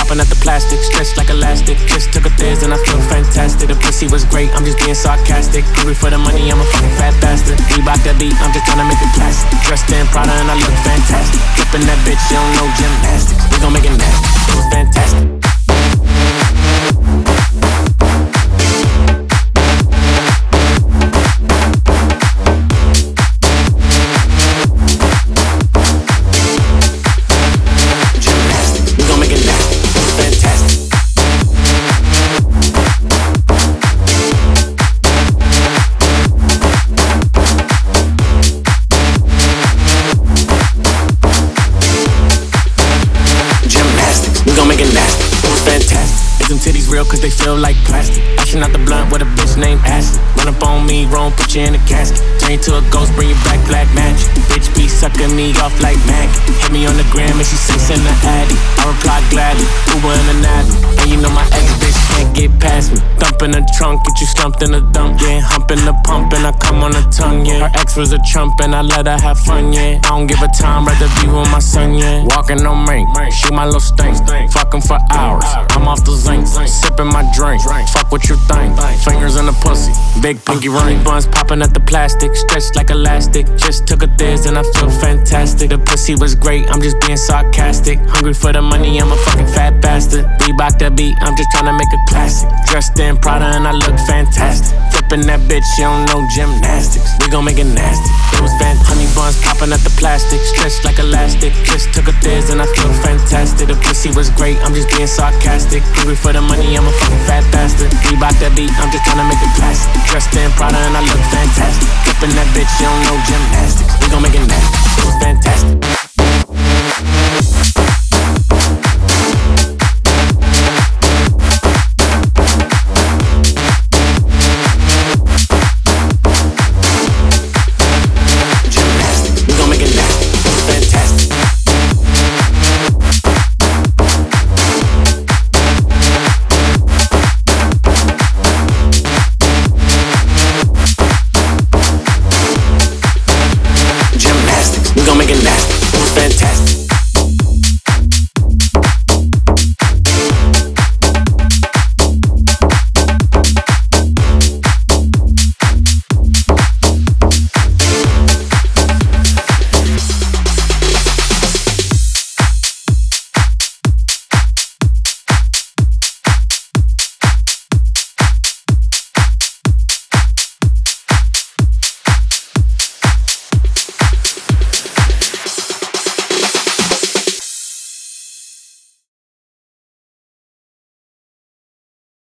popping at the plastic, stretched like elastic. Just took a thiz and I feel fantastic. The pussy was great, I'm just being sarcastic. Hungry for the money, I'm a fucking fat bastard. Reebok that beat, I'm just tryna make it plastic. Dressed in Prada and I look fantastic. Flipping that bitch, you don't know gymnastics. We gon' make it nasty, it was fantastic. Cause they feel like plastic. Ashing out the blunt with a bitch named Ashley. Run up on me, wrong, put you in a casket. Turn you to a ghost, bring you back black magic. Bitch be sucking me off like Maggie. Hit me on the gram and she say send the addy. I reply gladly, Uber in the Navi. And you know my ex bitch can't get past me. Thump in the trunk, get you slumped in the dump. Yeah, humping the pump and I come on the tongue. Yeah, her ex was a chump and I let her have fun. Yeah, I don't give a time, rather be with my son. Yeah, walking on rank, shoot my little stink. Fucking for hours, I'm off the zinc. Sipping my drink, fuck what you think. Fingers in the pussy, big pinky ring. Buns popping at the plastic, stretched like elastic. Just took a thiz and I feel fantastic. The pussy was great, I'm just being sarcastic. Hungry for the money, I'm a fucking fat bastard. Reebok that beat, I'm just tryna make it classic. Dressed in Prada and I look fantastic. Flipping that bitch, you don't know gymnastics. We gon' make it nasty, it was fantastic. Honey buns popping at the plastic, stretched like elastic. Just took a thiz and I feel fantastic. The pussy was great, I'm just being sarcastic. Hungry for the money, I'm a fucking fat bastard. Reebok that beat, I'm just tryna make it classic. Dressed in Prada and I look fantastic. Flipping that bitch, you don't know gymnastics. We gon' make it nasty, it was fantastic.